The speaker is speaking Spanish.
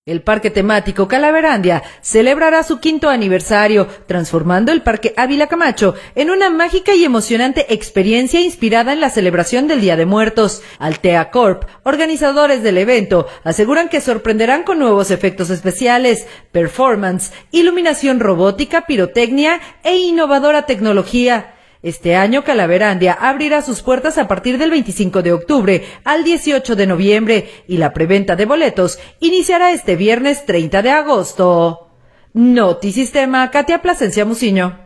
El parque temático Calaverandia celebrará su 5º aniversario, transformando el Parque Ávila Camacho en una mágica y emocionante experiencia inspirada en la celebración del Día de Muertos. Altea Corp, organizadores del evento, aseguran que sorprenderán con nuevos efectos especiales, performance, iluminación robótica, pirotecnia e innovadora tecnología. Este año Calaverandia abrirá sus puertas a partir del 25 de octubre al 18 de noviembre y la preventa de boletos iniciará este viernes 30 de agosto. Notisistema, Katia Plasencia Muciño.